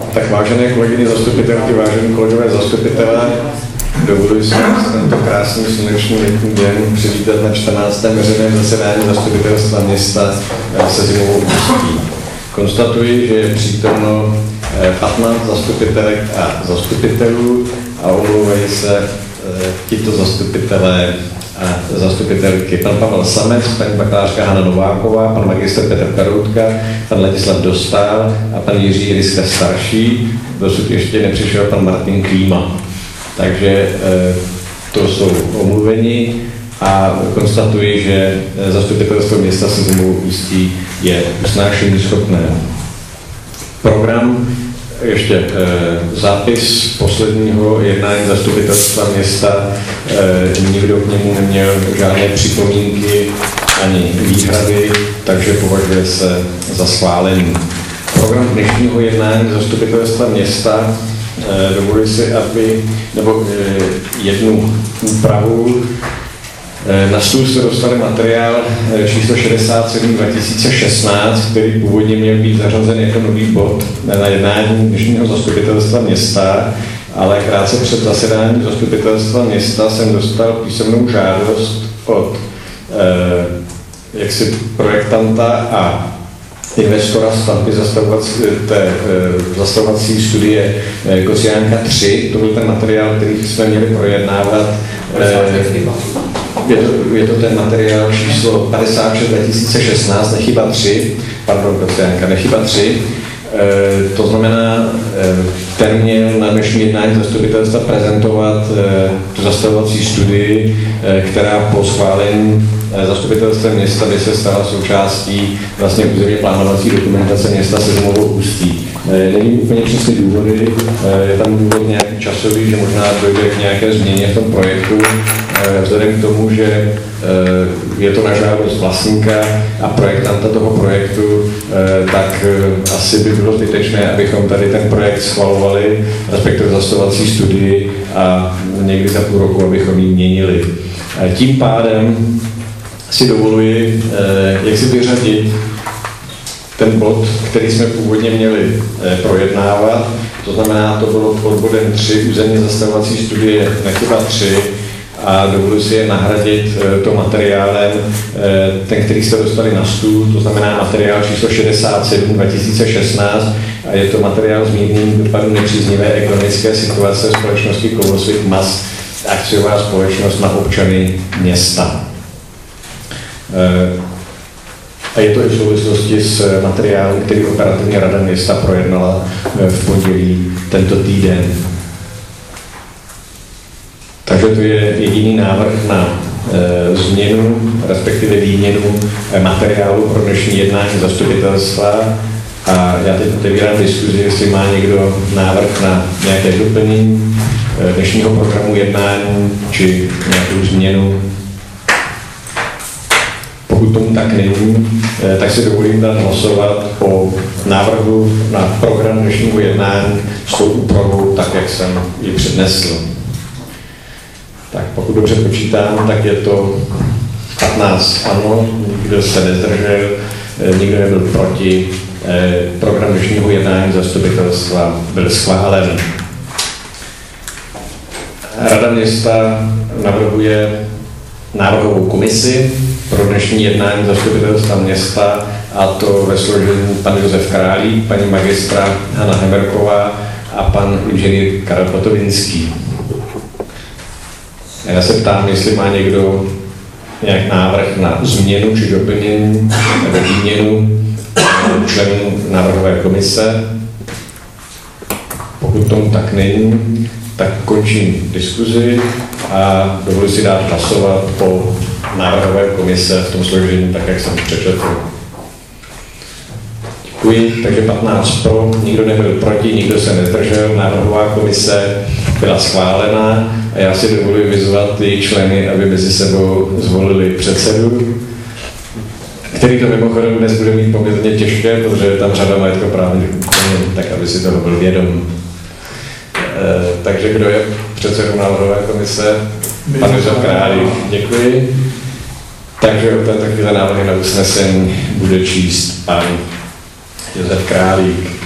Tak vážené kolegyně zastupitelky, vážení kolegové zastupitelé, dovoluji si tento krásný sluneční letní den přivítat na 14. veřejném zasedání zastupitelstva města se Zimovou Ústí. Konstatuji, že je přítomno 15 zastupitelek a zastupitelů a omlouvají se tito zastupitelé a zastupitelky: pan Pavel Samec, paní bakalářka Hana Nováková, pan magistr Petr Karoutka, pan Ladislav Dostál a pan Jiří Ryska starší. Dosud ještě nepřišel pan Martin Klíma. Takže to jsou omluveni a konstatuji, že zastupitelstvo města se Zimovou Ústí je usnášení schopné. Program, ještě zápis posledního jednání zastupitelstva města, nikdo k němu neměl žádné připomínky ani výhrady, takže považuje se za schválený. Program dnešního jednání zastupitelstva města, dovoluji si, jednu úpravu. Na stůl se dostal materiál číslo 67 2016, který původně měl být zařazen jako nový bod na jednání dnešního zastupitelstva města, ale krátce před zasedáním zastupitelstva města jsem dostal písemnou žádost od projektanta a investora stavby zastavovací studie Kociánka 3. To byl ten materiál, který jsme měli projednávat. Je to ten materiál číslo 56 2016, nechyba 3, pardon, Kociánka, nechyba 3. To znamená, ten měl na dnešní jednání zastupitelstva prezentovat tu zastavovací studii, která po schválení zastupitelstvem města by se stala součástí vlastně územně plánovací dokumentace města se Zimovou Ústí. Nevím úplně přesně důvody, je tam důvod nějaký časový, že možná dojde k nějaké změně v tom projektu, vzhledem k tomu, že je to na žádost vlastníka a projektanta toho projektu, tak asi by bylo zbytečné, abychom tady ten projekt schvalovali, respektive zastavovací studii a někdy za půl roku, abychom ji měnili. Tím pádem si dovoluji, jak si vyřadit ten bod, který jsme původně měli projednávat, to znamená, to bylo pod bodem 3 územně zastavovací studie nechyba 3, a dovoluji si je nahradit to materiálem, ten, který jste dostali na stůl, to znamená materiál číslo 67 2016 a je to materiál s mírným dopadem nepříznivé ekonomické situace společnosti Kovolsvik MAS, akciová společnost na občany města. A je to i v souvislosti s materiálem, který operativní rada města projednala v pondělí tento týden. Takže to je jediný návrh na změnu, respektive výměnu materiálu pro dnešní jednání zastupitelstva. A já teď otevírám diskuzi, jestli má někdo návrh na nějaké doplnění dnešního programu jednání či nějakou změnu. Pokud tomu tak není, tak si dovolím dát hlasovat o návrhu na program dnešního jednání s tou úpravou, tak jak jsem ji přednesl. Tak pokud dobře počítám, tak je to 15 ano, nikdo se nezdržel, nikdo nebyl proti. Program dnešního jednání zastupitelstva byl schválen. Rada města navrhuje návrhovou komisi pro dnešní jednání zastupitelstva města, a to ve složení pan Josef Králík, paní magistra Hana Hemerková a pan inženýr Karel Potovinský. Já se ptám, jestli má někdo nějak návrh na změnu či doplnění nebo výměnu členů návrhové komise. Pokud tomu tak není, tak končím diskuzi a dovoluji si dát hlasovat o návrhové komise v tom složení, tak jak jsem přečetl. Děkuji, takže 15 pro, nikdo nebyl proti, nikdo se nezdržel, návrhová komise byla schválena a já si dovoluji vyzvat její členy, aby mezi sebou zvolili předsedu, který to mimochodem dnes bude mít poměrně těžké, protože je tam řada majetkoprávních úkonů, tak aby si toho byl vědom. Takže kdo je předsedou návrhové komise? Pan Josef Králík, děkuji. Takže od této chvíle návrhy na usnesení bude číst pan Josef Králík.